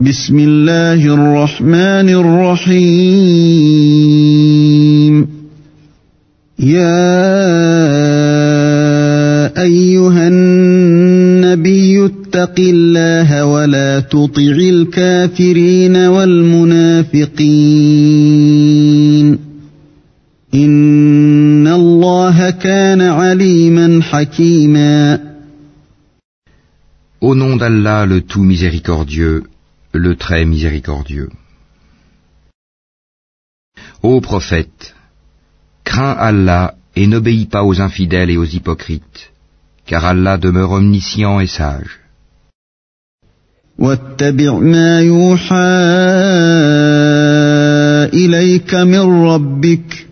بسم الله الرحمن الرحيم يا أيها النبي اتق الله ولا تطع الكافرين والمنافقين إن الله كان عليما حكيما. Au nom d'Allah, le tout miséricordieux, le très miséricordieux. Ô prophète, crains Allah et n'obéis pas aux infidèles et aux hypocrites, car Allah demeure omniscient et sage. واتبع ما يوحى إليك من ربك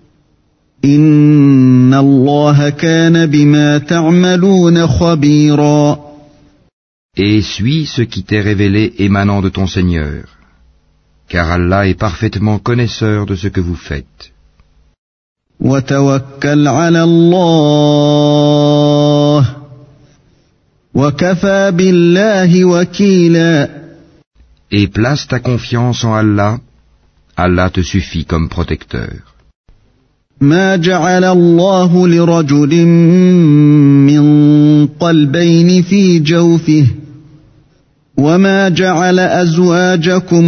إن الله كان بما تعملون خبيرا. Et suis ce qui t'est révélé émanant de ton Seigneur, car Allah est parfaitement connaisseur de ce que vous faites. وتوكل على الله وكفى بالله وكيلا. Et place ta confiance en Allah, Allah te suffit comme protecteur. ما جعل الله لرجل من قلبين في جوفه وما جعل أزواجكم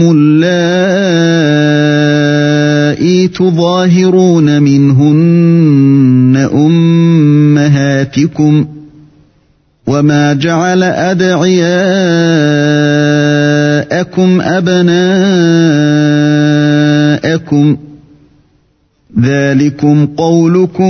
اللائي تظاهرون منهن أمهاتكم وما جعل أدعياءكم أبناءكم ذلكم قولكم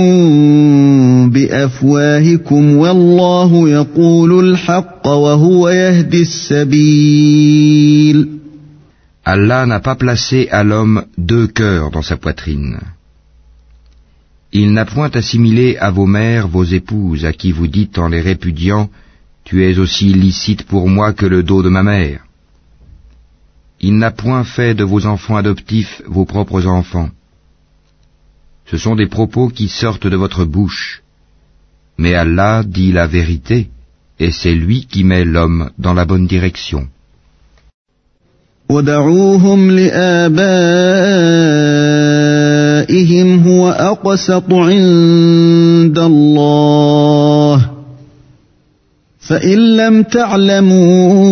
بأفواهكم والله يقول الحق وهو يهدي السبيل. Allah n'a pas placé à l'homme deux cœurs dans sa poitrine. Il n'a point assimilé à vos mères vos épouses à qui vous dites en les répudiant « Tu es aussi licite pour moi que le dos de ma mère ». Il n'a point fait de vos enfants adoptifs vos propres enfants. Ce sont des propos qui sortent de votre bouche. Mais Allah dit la vérité, et c'est lui qui met l'homme dans la bonne direction. وَدَعُوهُمْ لِآبَائِهِمْ هُوَ أَقْسَطُ عِندَ اللَّهِ فَإِن لَّمْ تَعْلَمُوا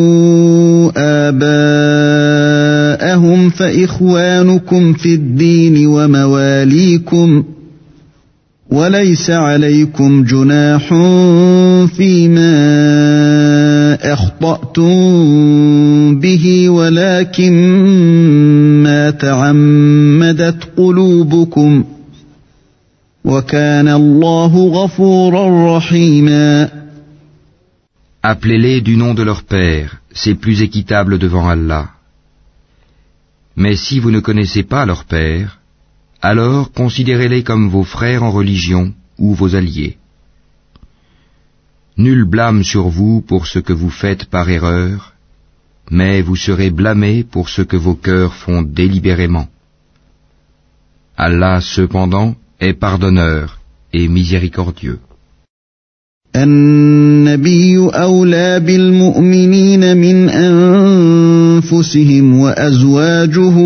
آبَاءَهُمْ فَإِخْوَانُكُمْ فِي الدِّينِ وَمَوَالِيكُمْ وَلَيْسَ عَلَيْكُمْ جُنَاحٌ فِيمَا أَخْطَأْتُمْ بِهِ وَلَكِنْ مَا تَعَمَّدَتْ قُلُوبُكُمْ وَكَانَ اللَّهُ غَفُورًا رَحِيمًا. Appelez-les du nom de leur père, c'est plus équitable devant Allah. Mais si vous ne connaissez pas leur père, alors considérez-les comme vos frères en religion ou vos alliés. Nul blâme sur vous pour ce que vous faites par erreur, mais vous serez blâmés pour ce que vos cœurs font délibérément. Allah, cependant, est pardonneur et miséricordieux. النبي أولى بالمؤمنين من أنفسهم وأزواجه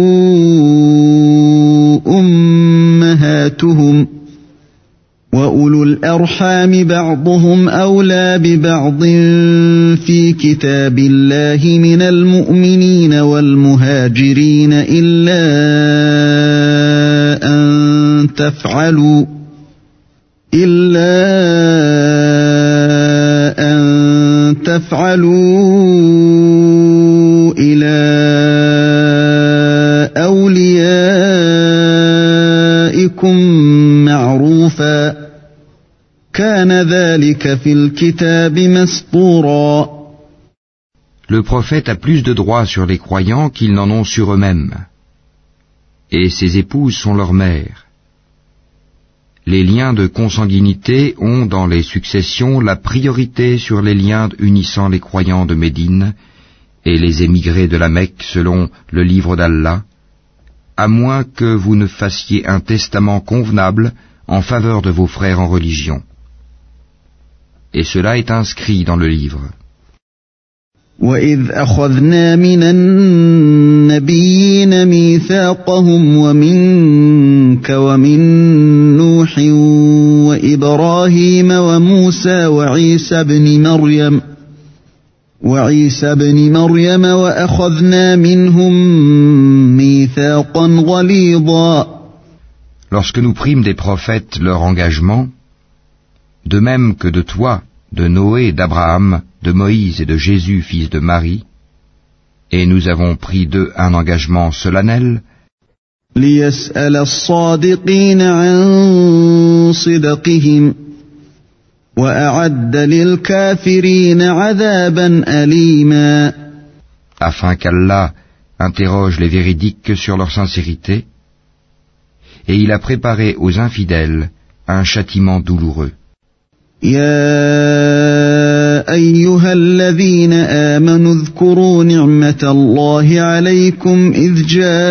أمهاتهم وأولو الأرحام بعضهم أولى ببعض في كتاب الله من المؤمنين والمهاجرين إلا أن تفعلوا إلى أوليائكم معروفا كان ذلك في الكتاب مسطورا. Le prophète a plus de droits sur les croyants qu'ils n'en ont sur eux-mêmes. Et ses épouses sont leurs mères. Les liens de consanguinité ont dans les successions la priorité sur les liens unissant les croyants de Médine et les émigrés de la Mecque selon le livre d'Allah, à moins que vous ne fassiez un testament convenable en faveur de vos frères en religion. Et cela est inscrit dans le livre. وإذ أخذنا من النبيين ميثاقهم ومنك ومن نوح وإبراهيم وموسى وعيسى بن مريم وأخذنا منهم ميثاقا غليظا. Lorsque nous prîmes des prophètes leur engagement, de même que de toi, de Noé, d'Abraham, de Moïse et de Jésus, fils de Marie, et nous avons pris d'eux un engagement solennel, ليسأل الصادقين عن صدقهم وأعد للكافرين عذابا أليما. afin qu'Allah interroge les véridiques sur leur sincérité, et il a préparé aux infidèles un châtiment douloureux. يا أيها الذين آمنوا اذكروا نعمة الله عليكم إذ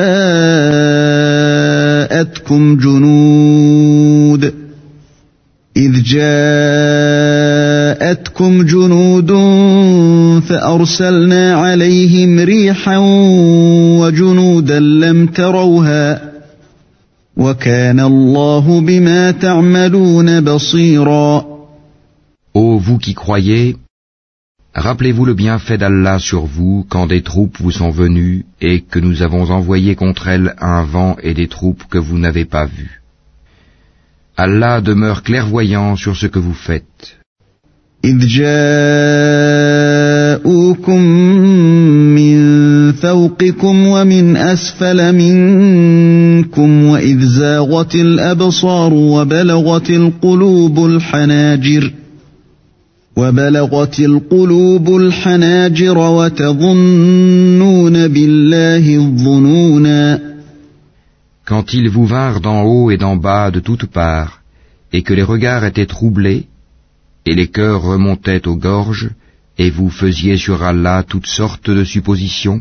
جاءتكم جنود فأرسلنا عليهم ريحا وجنودا لم تروها وكان الله بما تعملون بصيرا. Ô vous qui croyez, rappelez-vous le bienfait d'Allah sur vous quand des troupes vous sont venues et que nous avons envoyé contre elles un vent et des troupes que vous n'avez pas vues. Allah demeure clairvoyant sur ce que vous faites. إذ جاءوكم من فوقكم ومن أسفل منكم وإذ زاغت الأبصار وبلغت القلوب الحناجر وتظنون بالله الظنونا. Quand ils vous vinrent d'en haut et d'en bas de toutes parts, et que les regards étaient troublés, et les cœurs remontaient aux gorges, et vous faisiez sur Allah toutes sortes de suppositions,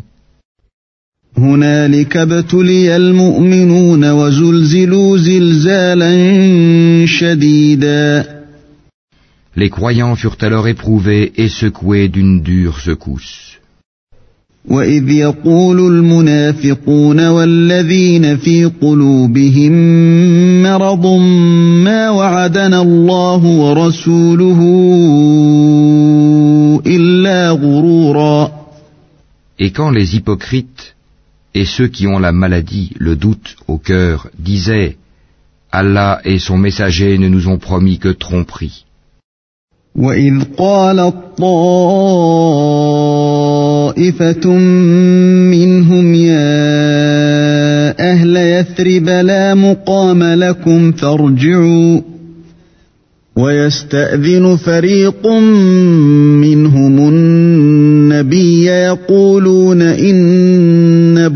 هنالك ابتلي المؤمنون وزلزلوا زلزالا شديدا. les croyants furent alors éprouvés et secoués d'une dure secousse. وإذ يقول المنافقون والذين في قلوبهم مرض ما وعدنا الله ورسوله إلا غرورا. Et quand les hypocrites et ceux qui ont la maladie, le doute au cœur, disaient « Allah et son messager ne nous ont promis que tromperie ». وَإِذْ قَالَت طَّائِفَةٌ مِّنْهُمْ يَا أَهْلَ يَثْرِبَ لَا مُقَامَ لَكُمْ فَارْجِعُوا وَيَسْتَأْذِنُ فَرِيقٌ مِّنْهُمُ النَّبِيَّ يَقُولُونَ إِنَّ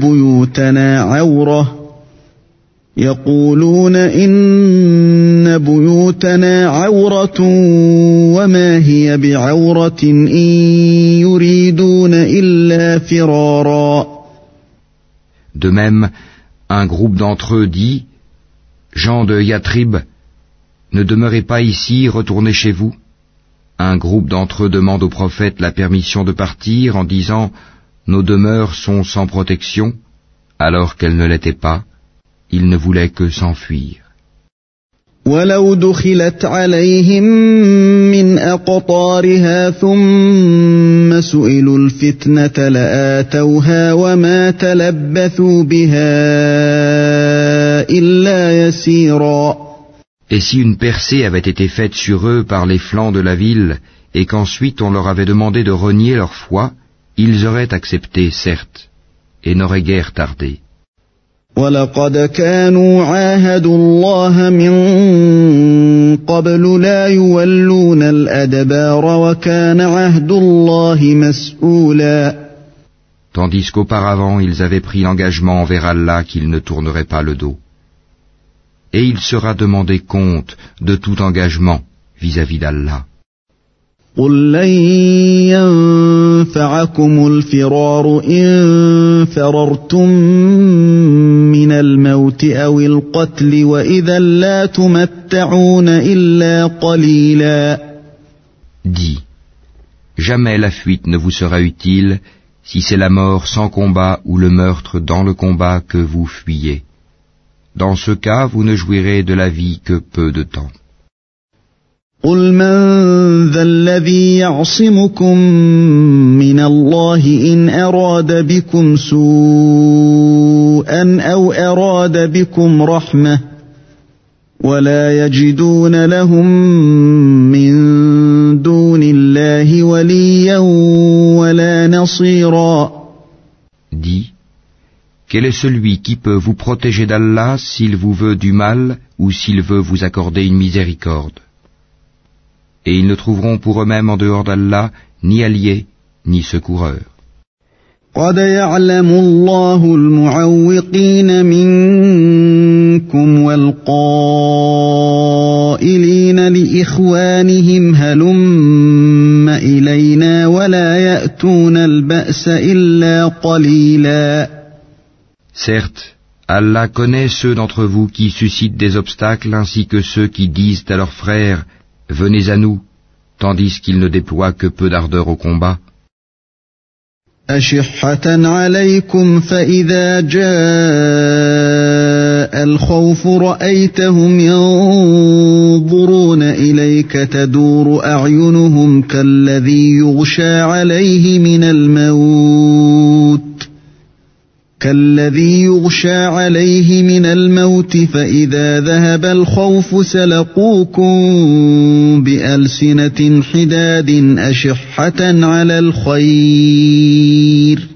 بُيُوتَنَا عَوْرَةٌ وَمَا هِيَ بِعَوْرَةٍ إِن يُرِيدُونَ إِلَّا فِرَارًا. De même, un groupe d'entre eux dit « Gens de Yathrib, ne demeurez pas ici, retournez chez vous. » Un groupe d'entre eux demande au prophète la permission de partir en disant « Nos demeures sont sans protection », alors qu'elles ne l'étaient pas. Ils ne voulaient que s'enfuir. وَلَوْ دُخِلَتْ عَلَيْهِمْ مِنْ أَقْطَارِهَا ثُمَّ سُئِلُوا الْفِتْنَةَ لَآتَوْهَا وَمَا تَلَبَّثُوا بِهَا إِلَّا يَسِيرًا. Et si une percée avait été faite sur eux par les flancs de la ville, et qu'ensuite on leur avait demandé de renier leur foi, ils auraient accepté, certes, et n'auraient guère tardé. وَلَقَدْ كَانُوا عَاهَدُوا اللَّهَ مِنْ قَبْلُ لَا يُوَلُّونَ الْأَدْبَارَ وَكَانَ عَهْدُ اللَّهِ مَسْئُولًا. Tandis qu'auparavant ils avaient pris l'engagement envers Allah qu'ils ne tourneraient pas le dos. Et il sera demandé compte de tout engagement vis-à-vis d'Allah. قُلْ لَنْ يَنْفَعَكُمُ الْفِرَارُ إِنْ فَرَرْتُمْ مِنَ الْمَوْتِ أَوِ الْقَتْلِ وَإِذًا لَا تُمَتَّعُونَ إِلَّا قَلِيلًا. Dis, jamais la fuite ne vous sera utile si c'est la mort sans combat ou le meurtre dans le combat que vous fuyez. Dans ce cas, vous ne jouirez de la vie que peu de temps. قل من ذا الذي يعصمكم من الله إن أراد بكم سوءا أو أراد بكم رحمة ولا يجدون لهم من دون الله وليا ولا نصيرا. Dis, quel est celui qui peut vous protéger d'Allah s'il vous veut du mal ou s'il veut vous accorder une miséricorde? Et ils ne trouveront pour eux-mêmes en dehors d'Allah ni alliés, ni secoureurs. قد يعلم الله المعوقين منكم والقائلين لإخوانهم هلم إلينا ولا يأتون البأس إلا قليلا. Certes, Allah connaît ceux d'entre vous qui suscitent des obstacles ainsi que ceux qui disent à leurs frères « Venez à nous », tandis qu'ils ne déploient que peu d'ardeur au combat. أشحة عليكم فإذا جاء الخوف رأيتهم ينظرون إليك تدور أعينهم كالذي يغشى عليه من الموت فإذا ذهب الخوف سلقوكم بألسنة حداد أشحة على الخير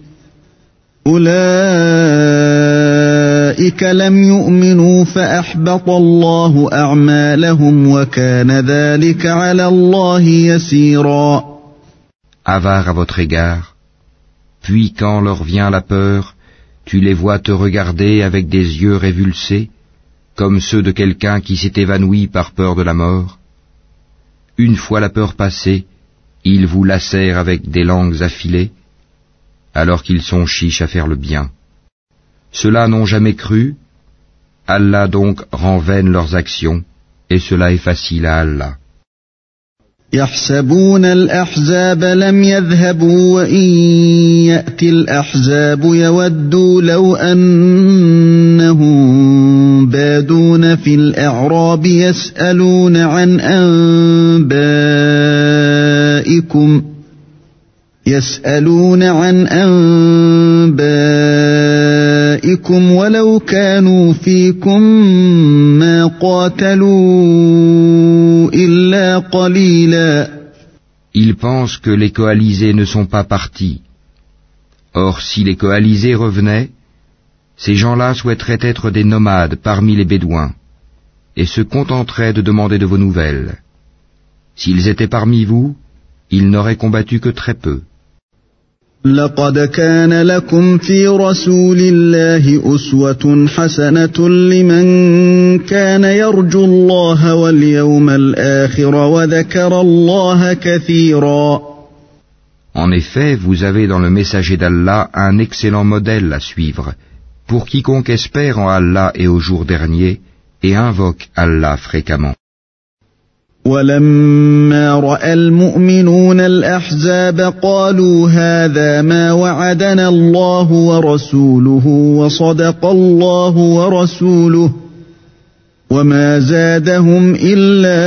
أولئك لم يؤمنوا فأحبط الله أعمالهم وكان ذلك على الله يسيرا. Avare à votre égard, puis quand leur vient la peur, tu les vois te regarder avec des yeux révulsés, comme ceux de quelqu'un qui s'est évanoui par peur de la mort. Une fois la peur passée, ils vous lacèrent avec des langues affilées, alors qu'ils sont chiches à faire le bien. Ceux-là n'ont jamais cru, Allah donc rend vaines leurs actions, et cela est facile à Allah. يحسبون الأحزاب لم يذهبوا وإن يأتي الأحزاب يودوا لو أنهم بادون في الأعراب يسألون عن أنبائكم ولو كانوا فيكم ما قاتلوا إلا قليلا. Ils pensent que les coalisés ne sont pas partis. Or, si les coalisés revenaient, ces gens-là souhaiteraient être des nomades parmi les Bédouins, et se contenteraient de demander de vos nouvelles. S'ils étaient parmi vous, ils n'auraient combattu que très peu. لقد كان لكم في رسول الله أسوة حسنة لمن كان يرجو الله واليوم الآخر وذكر الله كثيرا. En effet, vous avez dans le messager d'Allah un excellent modèle à suivre, pour quiconque espère en Allah et au jour dernier, et invoque Allah fréquemment. ولما رأى المؤمنون الأحزاب قالوا هذا ما وعدنا الله ورسوله وصدق الله ورسوله وما زادهم إلا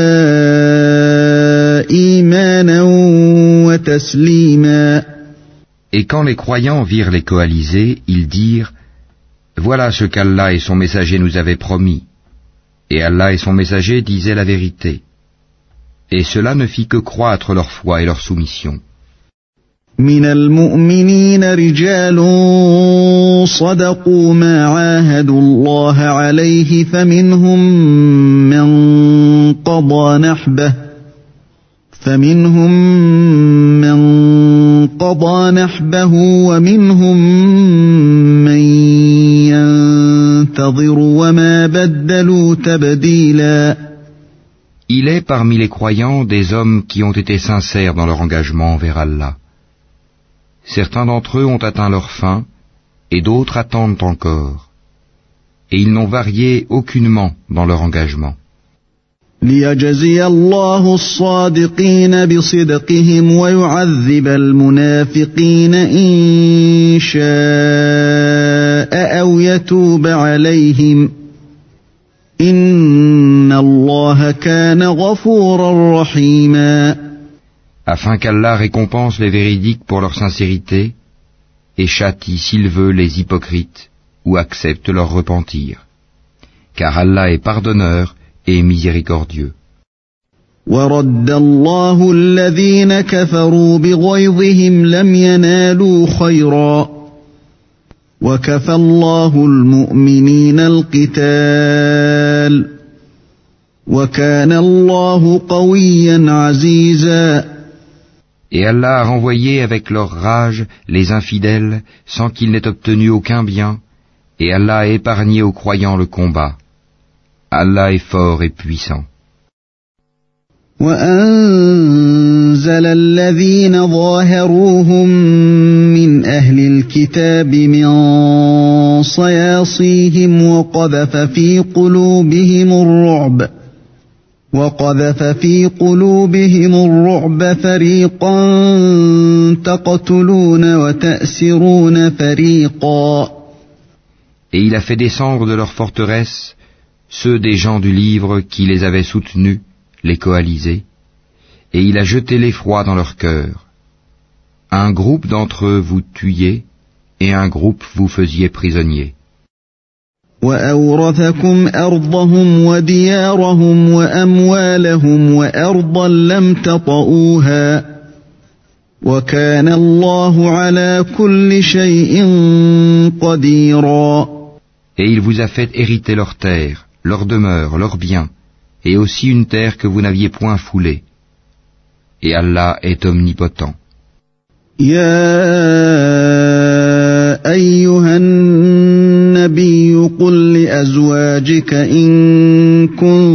إيمانا وتسليما. Et quand les croyants virent les coalisés, ils dirent « Voilà ce qu'Allah et son messager nous avaient promis. » Et Allah et son messager disaient la vérité. Et cela ne fit que croître leur foi et leur soumission. من المؤمنين رجال صدقوا ما عاهدوا الله عليه فمنهم من قضى نحبه ومنهم من ينتظر وما بدلوا تبديلا. Il est parmi les croyants des hommes qui ont été sincères dans leur engagement envers Allah. Certains d'entre eux ont atteint leur fin, et d'autres attendent encore. Et ils n'ont varié aucunement dans leur engagement. ليجزي الله الصادقين بصدقهم ويعذب المنافقين إن شاء أو يتوب عليهم إن الله كان غفورا رحيما. Afin qu'Allah récompense les véridiques pour leur sincérité et châtie s'il veut les hypocrites ou accepte leur repentir. Car Allah est pardonneur et miséricordieux. وَرَدَّ اللَّهُ الَّذِينَ كَفَرُوا بِغَيْظِهِمْ لَمْ يَنَالُوا خَيْرًا وَكَفَى اللَّهُ الْمُؤْمِنِينَ الْقِتَالَ وَكَانَ اللَّهُ قَوِيًّا عَزِيزًا. Et Allah a renvoyé avec leur rage les infidèles sans qu'ils n'aient obtenu aucun bien, et Allah a épargné aux croyants le combat. Allah est fort et puissant. وَأَنزَلَ الَّذِينَ ظَاهَرُوهُم مِّنْ أَهْلِ الْكِتَابِ مِنْ صَيَاصِيهِمْ وَقَذَفَ فِي قُلُوبِهِمُ الرُّعْبَ فَرِيقًا تَقْتُلُونَ وَتَأْسِرُونَ فَرِيقًا. Et il a fait descendre de leurs forteresses ceux des gens du livre qui les avaient soutenus, les coalisés, et il a jeté l'effroi dans leur cœur. Un groupe d'entre eux vous tuiez, et un groupe vous faisiez prisonniers. وَأَوْرَثَكُمْ أَرْضَهُمْ وَدِيَارَهُمْ وَأَمْوَالَهُمْ وَأَرْضًا لَمْ تَطَئُوهَا وَكَانَ اللَّهُ عَلَى كُلِّ شَيْءٍ قَدِيرًا. Et il vous a fait hériter leurs terres, leurs demeures, leurs biens, et aussi une terre que vous n'aviez point foulée. Et Allah est omnipotent. يا أيها النبي قل لأزواجك إن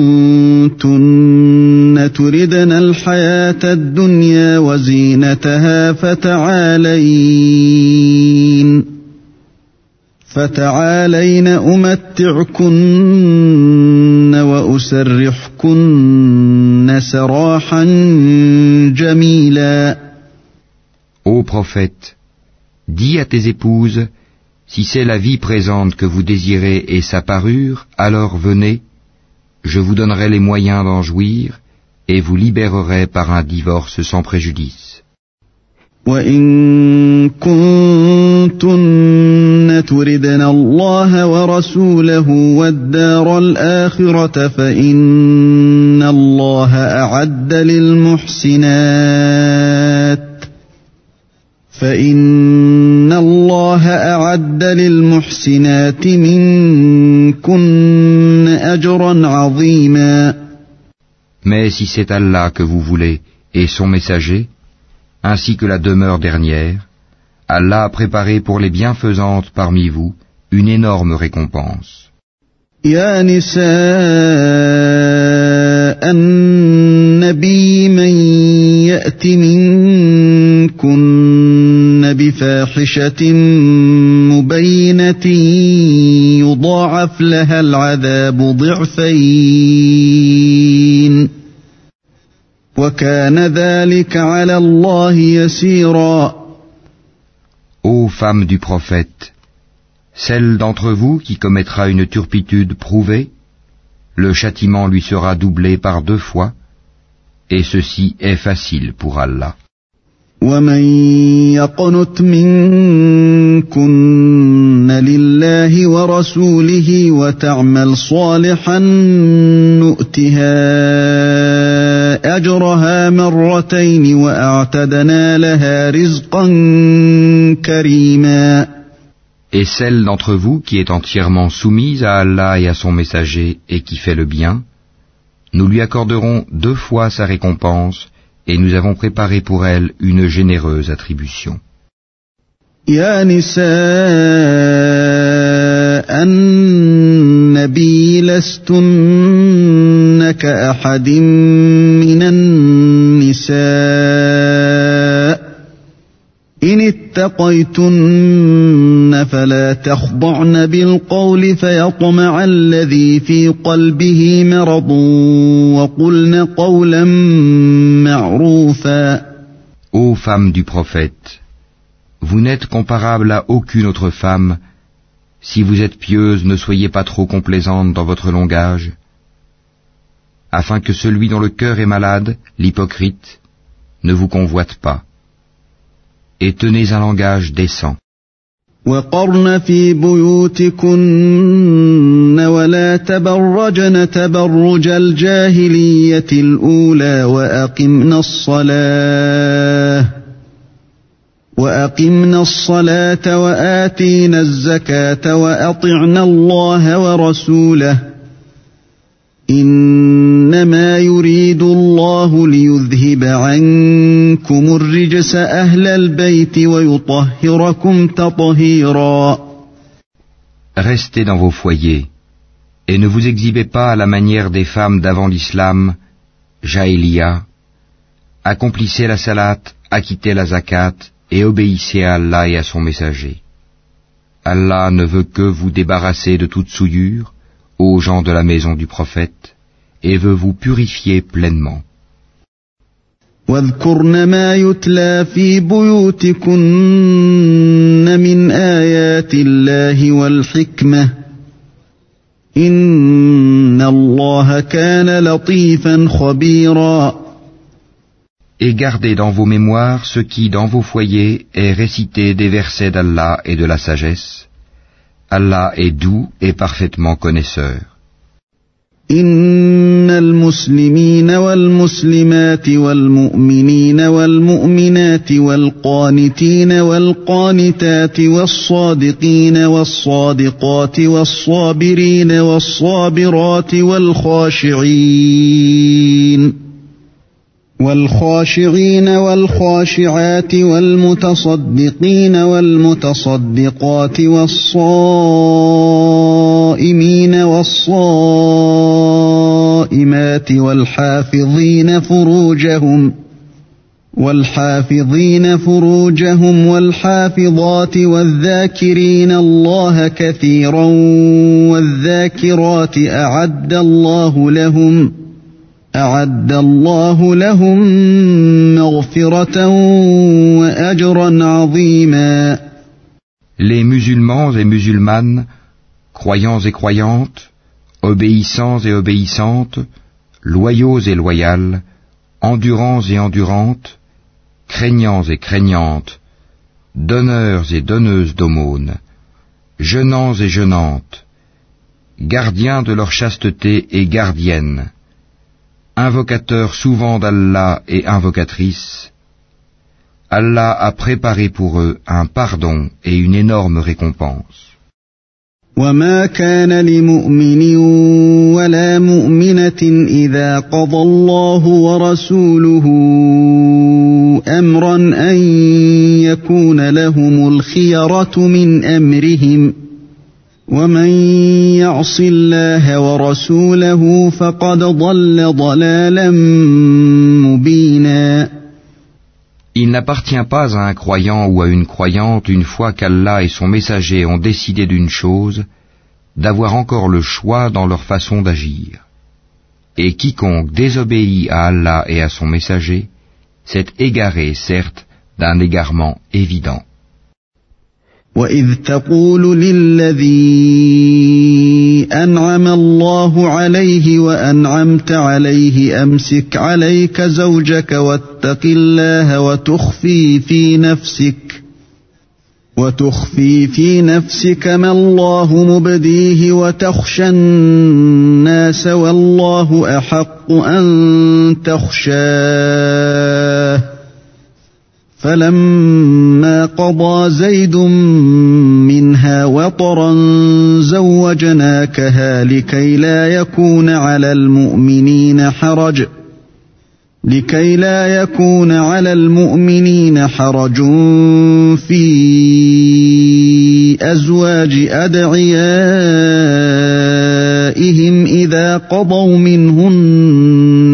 كنتن تردن الحياة الدنيا وزينتها فتعالين أمتعكن وأسرحكن سراحا جميلا. Ô prophète, dis à tes épouses, si c'est la vie présente que vous désirez et sa parure, alors venez, je vous donnerai les moyens d'en jouir, et vous libérerai par un divorce sans préjudice. وَإِن كُنتُنَّ تُرِدْنَ اللَّهَ وَرَسُولَهُ وَالدَّارَ الْآخِرَةَ فَإِنَّ اللَّهَ أَعَدَّ لِلْمُحْسِنَاتِ مِنكُنَّ أَجْرًا عَظِيمًا. Mais si c'est Allah que vous voulez et son messager, ainsi que la demeure dernière, Allah a préparé pour les bienfaisantes parmi vous une énorme récompense. يا نساء النبي من يأت منكن بفاحشة مبينة يضاعف لها العذاب ضعفين وكان ذلك على الله يسيرا. Ô femme du prophète, celle d'entre vous qui commettra une turpitude prouvée, le châtiment lui sera doublé par 2 fois, et ceci est facile pour Allah. وَمَن يَقْنُتْ مِنكُنَّ لِلَّهِ وَرَسُولِهِ وَتَعْمَلْ صَالِحًا نُؤْتِهَا أَجْرَهَا مَرَّتَيْنِ وَأَعْتَدْنَا لَهَا رِزْقًا كَرِيمًا. Et celle d'entre vous qui est entièrement soumise à Allah et à son messager et qui fait le bien, nous lui accorderons 2 fois sa récompense et nous avons préparé pour elle une généreuse attribution. يا نساء النبي لستن كأحد من النساء إن اتقيتن فلا تخضعن بالقول فيطمع الذي في قلبه مرض وقلن قولا معروفا. Ô femme du prophète, vous n'êtes comparable à aucune autre femme. Si vous êtes pieuse, ne soyez pas trop complaisante dans votre langage, afin que celui dont le cœur est malade, l'hypocrite, ne vous convoite pas. Et tenez un langage décent. وقرن في بيوتكن ولا تبرجن تبرج الجاهلية الأولى وأقمنا الصلاة وآتينا الزكاة وأطعنا الله ورسوله إنما يريد الله ليذهب عنكم الرجس أهل البيت ويطهركم تطهيرا. Restez dans vos foyers et ne vous exhibez pas à la manière des femmes d'avant l'islam, Jahiliya. Accomplissez la salat, acquittez la zakat et obéissez à Allah et à son messager. Allah ne veut que vous débarrasser de toute souillure aux gens de la maison du prophète et veut vous purifier pleinement. واذكرن ما يتلى في بيوتكن من آيات الله والحكمة إن الله كان لطيفا خبيرا. Et gardez dans vos mémoires ce qui, dans vos foyers, est récité des versets d'Allah et de la sagesse. Allah est doux et parfaitement connaisseur. إن المسلمين والمسلمات والمؤمنين والمؤمنات والقانتين والقانتات والصادقين والصادقات والصابرين والصابرات والخاشعين والخاشعات والمتصدقين والمتصدقات والصائمين والصائمات والحافظين فروجهم والحافظات والذاكرين الله كثيرا والذاكرات أعد الله لهم مغفرة وأجرا عظيما. Les musulmans et musulmanes, croyants et croyantes, obéissants et obéissantes, loyaux et loyales, endurants et endurantes, craignants et craignantes, donneurs et donneuses d'aumônes, jeûnants et jeûnantes, gardiens de leur chasteté et gardiennes, invocateurs souvent d'Allah et invocatrices, Allah a préparé pour eux un pardon et une énorme récompense. وما كان لمؤمن ولا مؤمنة إذا قضى الله ورسوله أمرا أن يكون لهم الخيرة من أمرهم ومن يعص الله ورسوله فقد ضل ضلالا مبينا. Il n'appartient pas à un croyant ou à une croyante, une fois qu'Allah et son messager ont décidé d'une chose, d'avoir encore le choix dans leur façon d'agir. Et quiconque désobéit à Allah et à son messager s'est égaré, certes, d'un égarement évident. وَإِذْ تَقُولُ لِلَّذِي أَنْعَمَ اللَّهُ عَلَيْهِ وَأَنْعَمْتَ عَلَيْهِ أَمْسِكْ عَلَيْكَ زَوْجَكَ وَاتَّقِ اللَّهَ وتخفي في نفسك ما الله مبديه وتخشى الناس والله أحق أن تخشاه فلما قضى زيد منها وطرا زوجناكها لكي لا يكون على المؤمنين حرج في أزواج أدعيائهم إذا قضوا منهن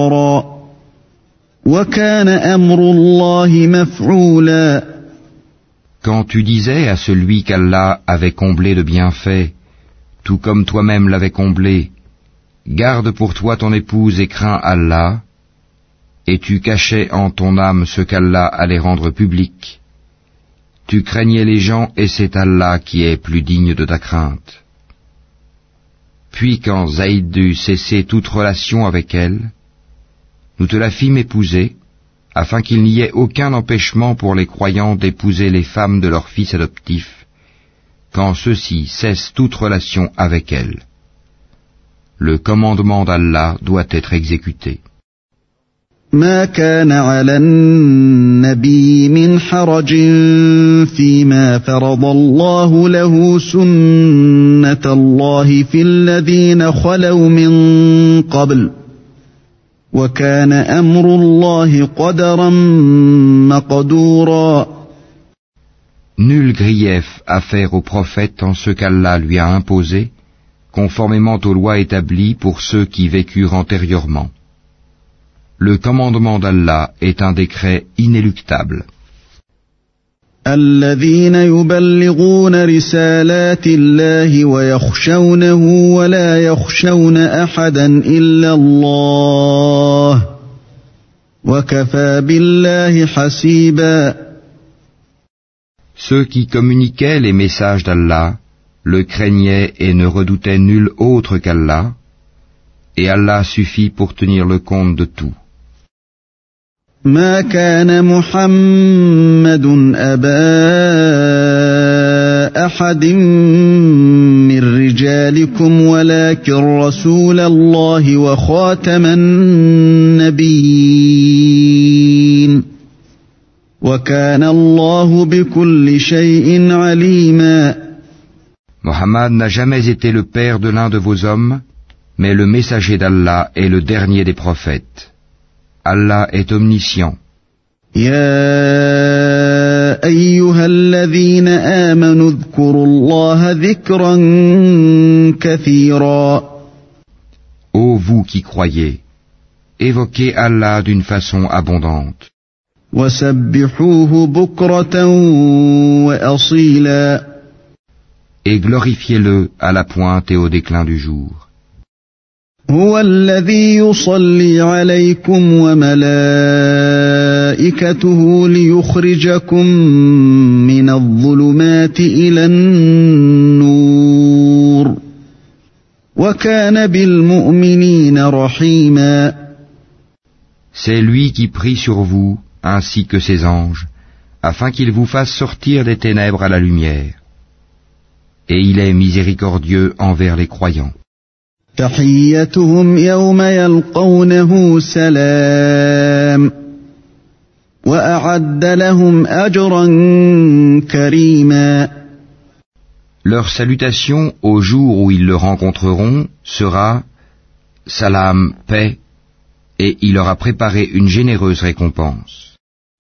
وطرا وكان أمر الله مفعولا. Quand tu disais à celui qu'Allah avait comblé de bienfaits, tout comme toi-même l'avais comblé, garde pour toi ton épouse et crains Allah, et tu cachais en ton âme ce qu'Allah allait rendre public. Tu craignais les gens et c'est Allah qui est plus digne de ta crainte. Puis quand Zaïd eut cessé toute relation avec elle, nous te la fîmes épouser, afin qu'il n'y ait aucun empêchement pour les croyants d'épouser les femmes de leurs fils adoptifs, quand ceux-ci cessent toute relation avec elles. Le commandement d'Allah doit être exécuté. ما كان على النبي من حرج فيما فرض الله له سنة الله في الذين خلوا من قبل وكان أمر الله قدرا مقدورا. Nul grief à faire au prophète en ce qu'Allah lui a imposé, conformément aux lois établies pour ceux qui vécurent antérieurement. Le commandement d'Allah est un décret inéluctable. الذين يبلغون رسالات الله ويخشونه ولا يخشون أحدا إلا الله وكفى بالله حسيبا. Ceux qui communiquaient les messages d'Allah, le craignaient et ne redoutaient nul autre qu'Allah, et Allah suffit pour tenir le compte de tout. ما كان محمد أبا أحد من رجالكم ولكن رسول الله وخاتم النبيين وكان الله بكل شيء عليما. Mohammed n'a jamais été le père de l'un de vos hommes, mais le messager d'Allah est le dernier des prophètes. Allah est omniscient. يا أيها الذين آمنوا اذكروا الله ذكرا كثيرا. Ô vous qui croyez, évoquez Allah d'une façon abondante. وسبحوه بكرة وأصيلا. Et glorifiez-le à la pointe et au déclin du jour. هو الذي يصلي عليكم وملائكته ليخرجكم من الظلمات إلى النور وكان بالمؤمنين رحيما. C'est lui qui prie sur vous, ainsi que ses anges, afin qu'il vous fasse sortir des ténèbres à la lumière. Et il est miséricordieux envers les croyants. تحيتهم يوم يلقونه سلام وأعد لهم أجرا كريما. Leur salutation au jour où ils le rencontreront sera « Salam, paix » et il leur a préparé une généreuse récompense.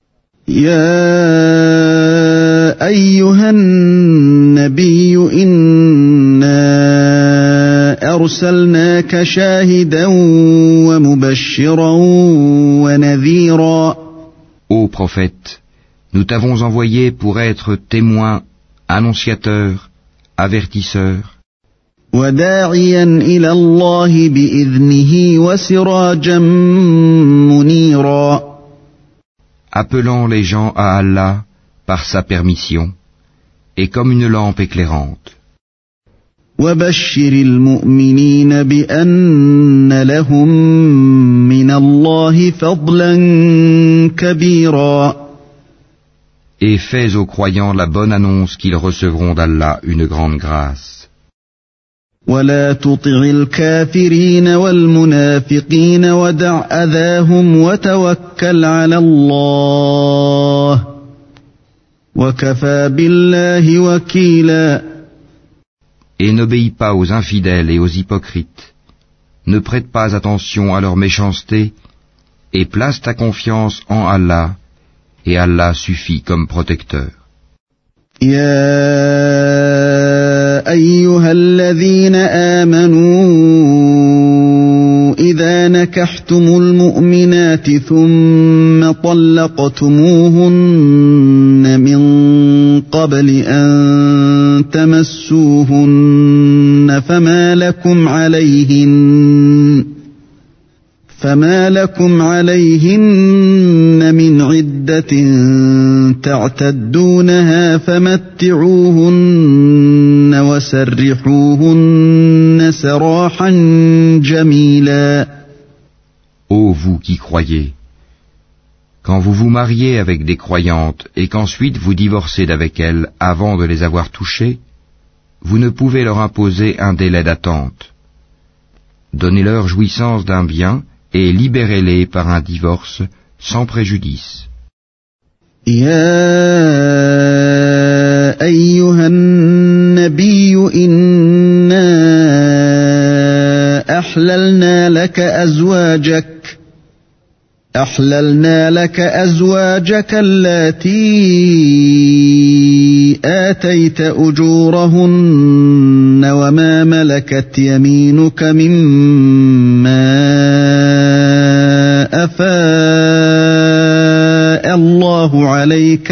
يا أيها النبي إنا أرسلناك شاهدا ومبشرا ونذيرا. Ô prophète, nous t'avons envoyé pour être témoin, annonciateur, avertisseur, وداعيا إلى الله بإذنه وسراجا منيرا. appelant les gens à Allah par sa permission, et comme une lampe éclairante. وبشر المؤمنين بأن لهم من الله فضلا كبيرا. Et fais aux croyants la bonne annonce qu'ils recevront d'Allah une grande grâce. ولا تطع الكافرين والمنافقين ودع أذاهم وتوكل على الله وكفى بالله وكيلا. Et n'obéis pas aux infidèles et aux hypocrites. Ne prête pas attention à leur méchanceté et place ta confiance en Allah, et Allah suffit comme protecteur. يا أيها الذين آمنوا إذا نكحتم المؤمنات ثم طلقتموهن من قبل أن تمسوهن فما لكم عليهن من عدة تعتدونها فمتعوهن وسرحوهن سراحا جميلا. Ô vous qui croyez, quand vous vous mariez avec des croyantes et qu'ensuite vous divorcez d'avec elles avant de les avoir touchées, vous ne pouvez leur imposer un délai d'attente. Donnez-leur jouissance d'un bien et libérez-les par un divorce sans préjudice. يا أيها النبي إنا أحللنا لك أزواجك اللاتي آتيت أجورهن وما ملكت يمينك مما أفاء الله عليك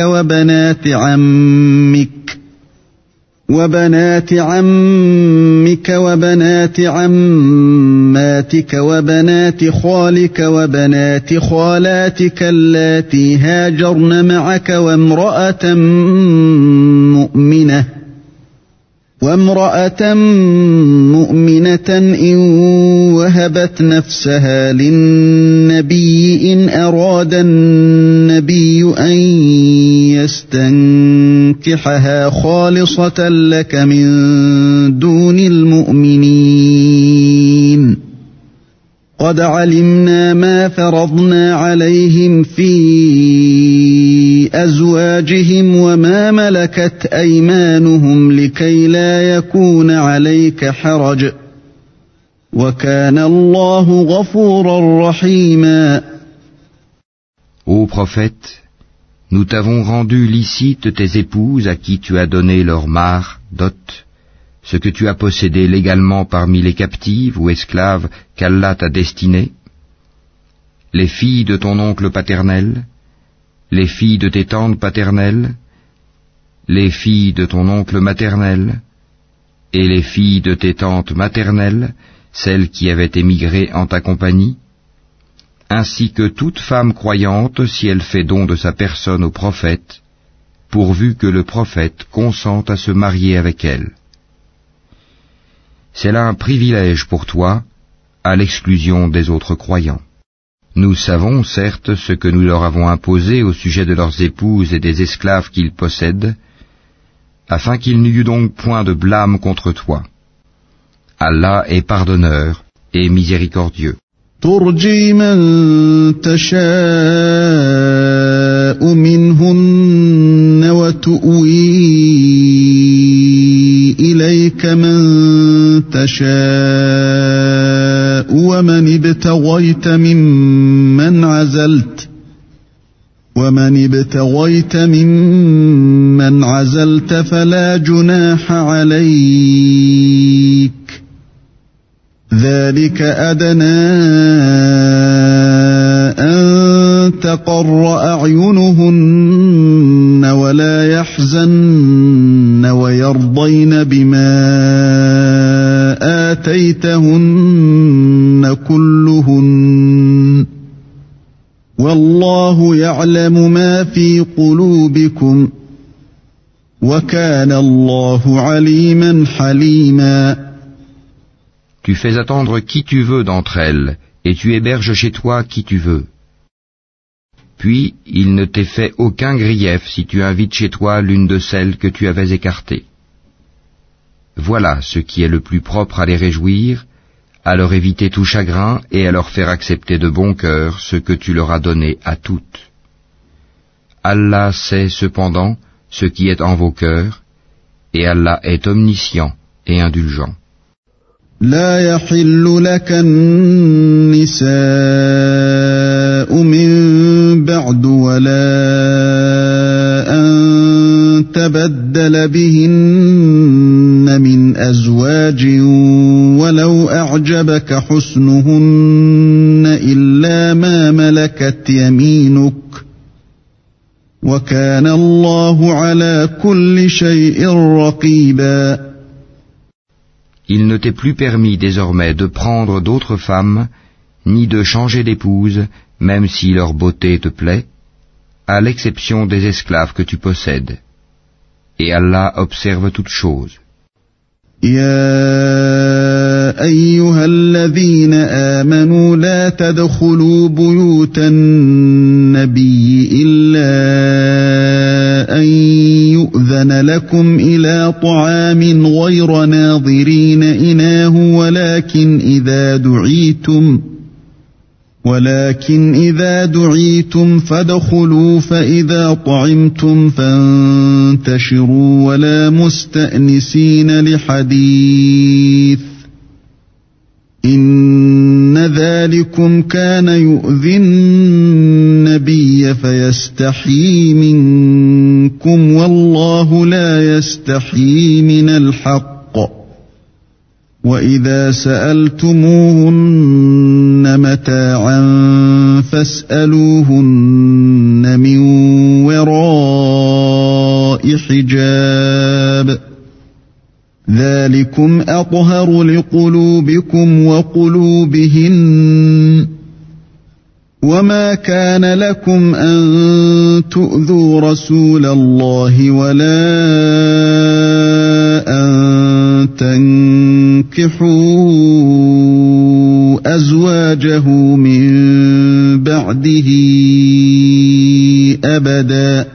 وبنات عمك وبنات عماتك وبنات خالك وبنات خالاتك اللاتي هاجرن معك وامرأة مؤمنة إن وهبت نفسها للنبي إن أراد النبي أن يستنكحها خالصة لك من دون المؤمنين قد علمنا ما فرضنا عليهم في أزواجهم وما ملكت أيمانهم لكي لا يكون عليك حرج وكان الله غفورا رحيما. Ô prophète, nous t'avons rendu licite tes épouses à qui tu as donné leur mar, dot, ce que tu as possédé légalement parmi les captives ou esclaves qu'Allah t'a destinées, les filles de ton oncle paternel, les filles de tes tantes paternelles, les filles de ton oncle maternel, et les filles de tes tantes maternelles, celles qui avaient émigré en ta compagnie, ainsi que toute femme croyante si elle fait don de sa personne au prophète, pourvu que le prophète consente à se marier avec elle. C'est là un privilège pour toi, à l'exclusion des autres croyants. Nous savons, certes, ce que nous leur avons imposé au sujet de leurs épouses et des esclaves qu'ils possèdent, afin qu'il n'y eût donc point de blâme contre toi. Allah est pardonneur et miséricordieux. ترجي من تشاء منهن وتؤوي إليك من تشاء ومن ابتغيت ممن عزلت فلا جناح عليك ذلك أدنى أن تقر أعينهن ولا يحزن ويرضين بما آتيتهن كلهن والله يعلم ما في قلوبكم وكان الله عليما حليما. Tu fais attendre qui tu veux d'entre elles, et tu héberges chez toi qui tu veux. Puis, il ne t'est fait aucun grief si tu invites chez toi l'une de celles que tu avais écartées. Voilà ce qui est le plus propre à les réjouir, à leur éviter tout chagrin et à leur faire accepter de bon cœur ce que tu leur as donné à toutes. Allah sait cependant ce qui est en vos cœurs, et Allah est omniscient et indulgent. لا يحل لك النساء من بعد ولا أن تبدل بهن من أزواج ولو أعجبك حسنهن إلا ما ملكت يمينك وكان الله على كل شيء رقيبا. Il ne t'est plus permis désormais de prendre d'autres femmes, ni de changer d'épouse, même si leur beauté te plaît, à l'exception des esclaves que tu possèdes. Et Allah observe toutes choses. يا أيها الذين آمنوا لا تدخلوا بيوت النبي إلا أن يؤذن لكم إلى طعام غير ناظرين إناه ولكن إذا دعيتم فادخلوا فإذا طعمتم فانتشروا ولا مستأنسين لحديث إن ذلكم كان يؤذي النبي فيستحيي منكم والله لا يستحيي من الحق وإذا سألتموهن متاعا فاسألوهن من وراء حجاب ذلكم أطهر لقلوبكم وقلوبهن وما كان لكم أن تؤذوا رسول الله ولا أن تنكحوا أزواجه من بعده أبدا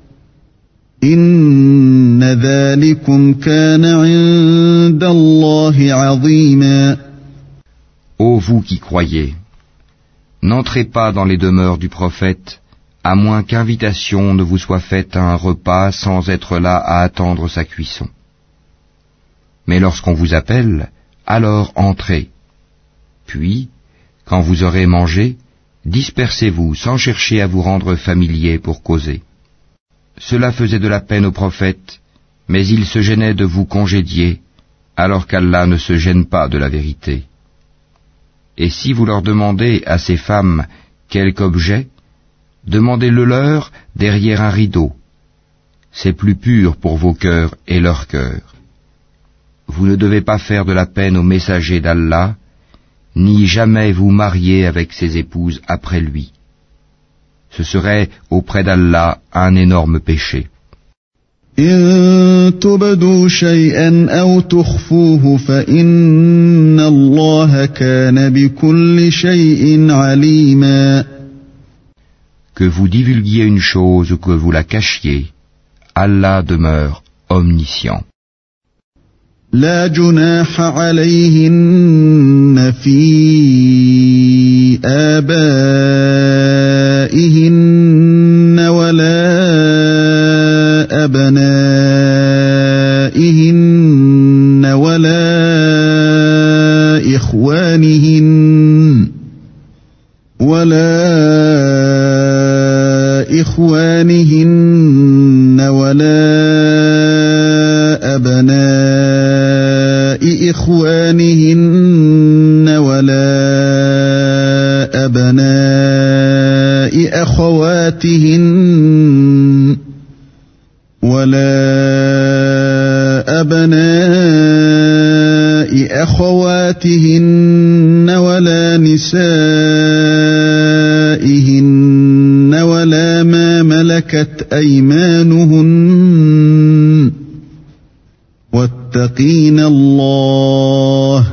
إن ذلكم كان عند الله عظيما. Ô vous qui croyez, n'entrez pas dans les demeures du prophète, à moins qu'invitation ne vous soit faite à un repas sans être là à attendre sa cuisson. Mais lorsqu'on vous appelle, alors entrez. Puis, quand vous aurez mangé, dispersez-vous sans chercher à vous rendre familier pour causer. Cela faisait de la peine au prophète, mais il se gênait de vous congédier, alors qu'Allah ne se gêne pas de la vérité. Et si vous leur demandez à ces femmes quelque objet, demandez-le leur derrière un rideau. C'est plus pur pour vos cœurs et leurs cœurs. Vous ne devez pas faire de la peine au messager d'Allah, ni jamais vous marier avec ses épouses après lui. Ce serait auprès d'Allah un énorme péché. إن تبدوا شيئا أو تخفوه فإن الله كان بكل شيء عليما. Que vous divulguiez une chose ou que vous la cachiez, Allah demeure omniscient. لا جناح عليهن في آبائهن ولا أبنائهن ولا إخوانهن ولا أبناء إخوانهن ولا أبناء أخواتهن ولا نسائهن ولا ما ملكت أيمانهن واتقين الله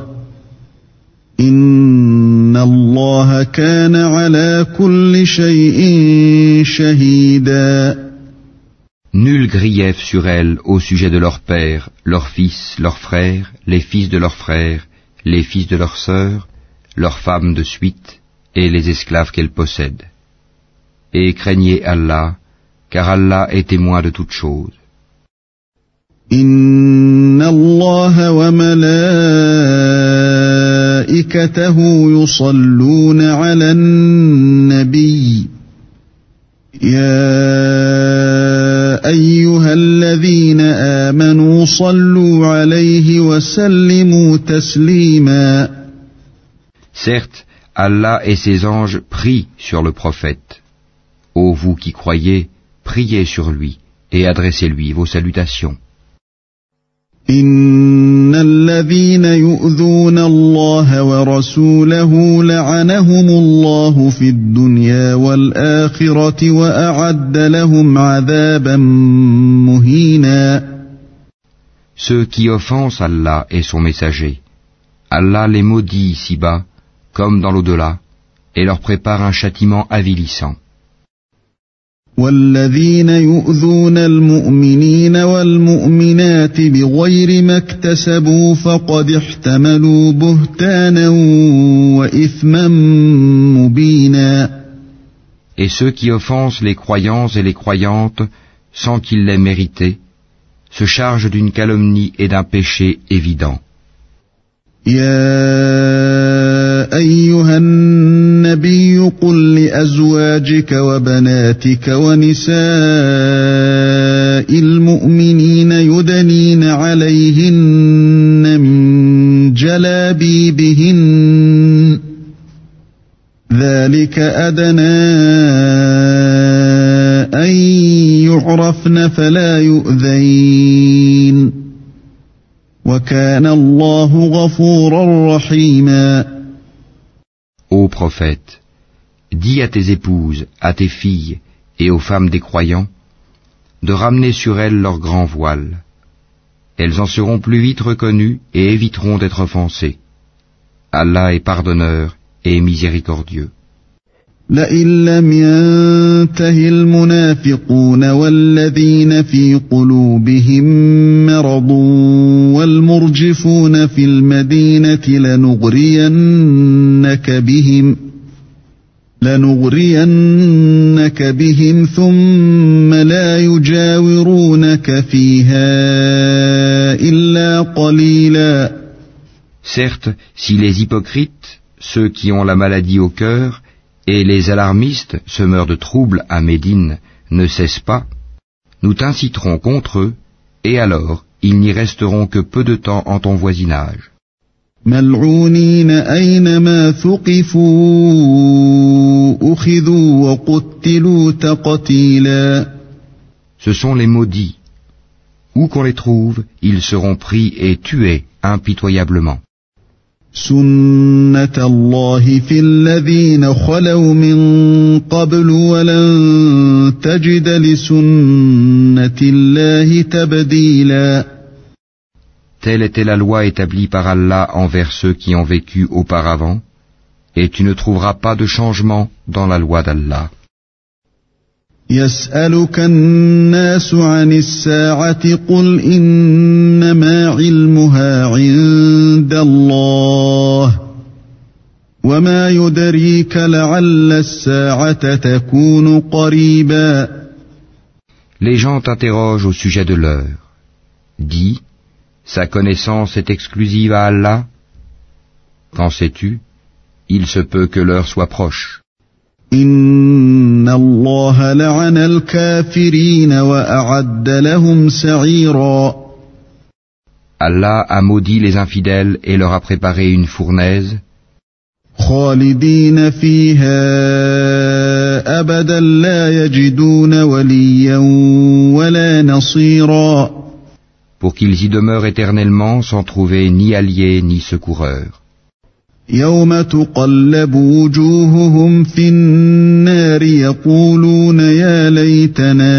إن الله كان على كل شيء شهيدا. Nul grief sur elles au sujet de leurs pères, leurs fils, leurs frères, les fils de leurs frères, les fils de leurs sœurs, leurs femmes de suite et les esclaves qu'elles possèdent. Et craignez Allah, car Allah est témoin de toutes choses. Inna Allah wa malaikatahu yusalluna ala an-nabi. Ya أيها الذين آمنوا صلوا عليه وسلموا تسليما. Certes, Allah et ses anges prient sur le prophète. Ô vous qui croyez, priez sur lui et adressez-lui vos salutations. إن الذين يؤذون الله ورسوله لعنهم الله في الدنيا والآخرة وأعد لهم عذابا مهينا. Ceux qui offensent Allah et son messager, Allah les maudit ici-bas, comme dans l'au-delà, et leur prépare un châtiment avilissant. والذين يؤذون المؤمنين والمؤمنات بغير ما اكتسبوا فقد احتملوا بهتانا وإثما مبينا. Et ceux qui offensent les croyants et les croyantes sans qu'ils l'aient mérité se chargent d'une calomnie et d'un péché évident. يا أيها النبي قل لأزواجك وبناتك ونساء المؤمنين يدنين عليهن من جلابيبهن ذلك أدنى أن يعرفن فلا يؤذين وكان الله غفورا رحيما. Ô prophète, dis à tes épouses, à tes filles et aux femmes des croyants de ramener sur elles leur grand voile. Elles en seront plus vite reconnues et éviteront d'être offensées. Allah est pardonneur et miséricordieux. لئن لم ينته المنافقون والذين في قلوبهم مرض والمرجفون في المدينة لنغرينك بهم ثم لا يجاورونك فيها إلا قليلا. Certes, si les hypocrites, ceux qui ont la maladie au cœur, et les alarmistes, semeurs de troubles à Médine, ne cessent pas, nous t'inciterons contre eux, et alors ils n'y resteront que peu de temps en ton voisinage. ملعونين أينما ثقفوا أخذوا وقتلوا تقتيلا. Ce sont les maudits. Où qu'on les trouve, ils seront pris et tués impitoyablement. سنة الله في الذين خلوا من قبل ولن تجد لسنة الله تبديلا. Telle était la loi établie par Allah envers ceux qui ont vécu auparavant, et tu ne trouveras pas de changement dans la loi d'Allah. يسألك الناس عن الساعة قل إنما علمها عند الله وما يدريك لعل الساعة تكون قريبا. Les gens t'interrogent au sujet de l'heure. Dis, sa connaissance est exclusive à Allah. Qu'en sais-tu? Il se peut que l'heure soit proche. إن الله لعن الكافرين وأعد لهم سعيرا. Allah a maudit les infidèles et leur a préparé une fournaise. خالدين فيها أبدا لا يجدون وليا ولا نصيرا. Pour qu'ils y demeurent éternellement sans trouver ni alliés ni secoureurs. يوم تقلب وجوههم في النار يقولون يا ليتنا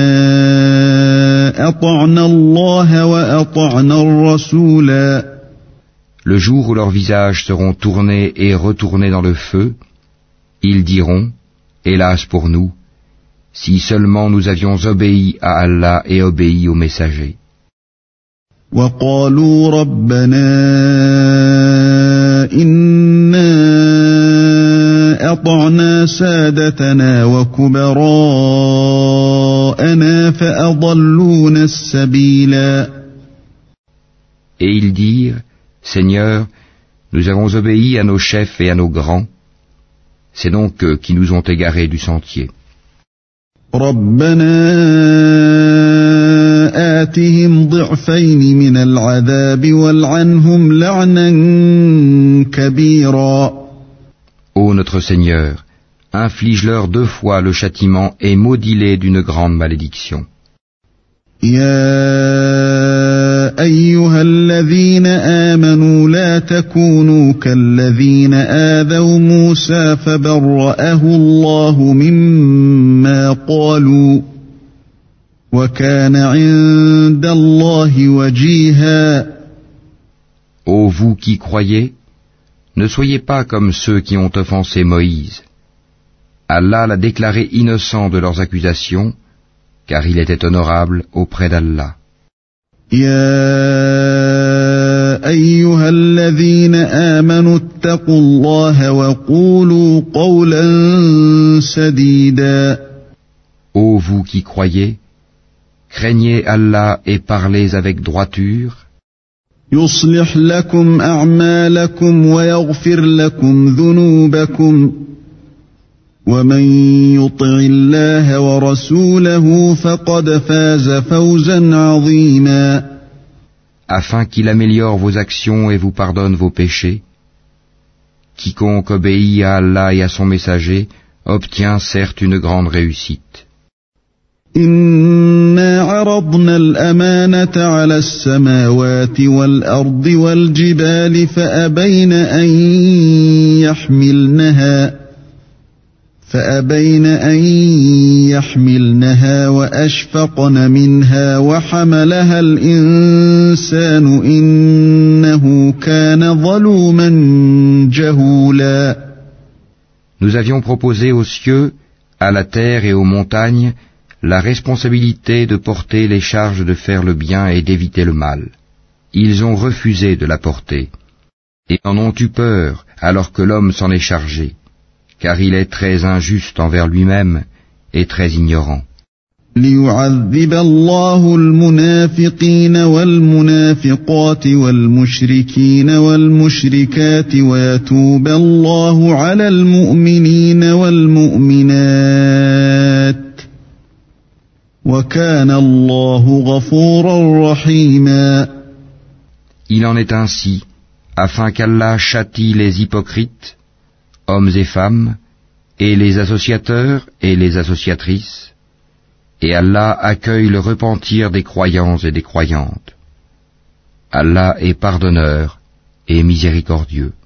أطعنا الله وأطعنا الرسولا. Le jour où leurs visages seront tournés et retournés dans le feu, ils diront, hélas pour nous, si seulement nous avions obéi à Allah et obéi au messager. وقالوا ربنا إنا أطعنا سادتنا وكبراءنا فأضلونا السبيلا. Et ils dirent, Seigneur, nous avons obéi à nos chefs et à nos grands, c'est donc eux qui nous ont égarés du sentier. ربنا آتهم ضعفين من العذاب والعنهم لعنا كبيرا. Ô notre Seigneur, inflige-leur 2 fois le châtiment et maudis-les d'une grande malédiction. يا أيها الذين آمنوا لا تكونوا كالذين آذوا موسى فبرأه الله مما قالوا وكان عند الله وجيها. Ô vous qui croyez, ne soyez pas comme ceux qui ont offensé Moïse. Allah l'a déclaré innocent de leurs accusations, car il était honorable auprès d'Allah. يا أيها الذين آمنوا اتقوا الله وقولوا قولا سديدا. Ô vous qui croyez, craignez Allah et parlez avec droiture. يصلح لكم أعمالكم ويغفر لكم ذنوبكم ومن يطع الله ورسوله فقد فاز فوزا عظيما. Afin qu'il améliore vos actions et vous pardonne vos péchés. Quiconque obéit à Allah et à son messager obtient certes une grande réussite. إنا عرضنا الأمانة على السماوات والأرض والجبال فأبين أن يحملنها وأشفقن منها وحملها الإنسان إنه كان ظلوما جهولا. Nous avions proposé aux cieux, à la terre et aux montagnes la responsabilité de porter les charges de faire le bien et d'éviter le mal. Ils ont refusé de la porter, et en ont eu peur alors que l'homme s'en est chargé, car il est très injuste envers lui-même et très ignorant. ليعذب الله المنافقين والمنافقات والمشركين والمشركات ويتوب الله على المؤمنين والمؤمنات وكان الله غفورا رحيما. Il en est ainsi, afin qu'Allah châtie les hypocrites, hommes et femmes, et les associateurs et les associatrices, et Allah accueille le repentir des croyants et des croyantes. Allah est pardonneur et miséricordieux.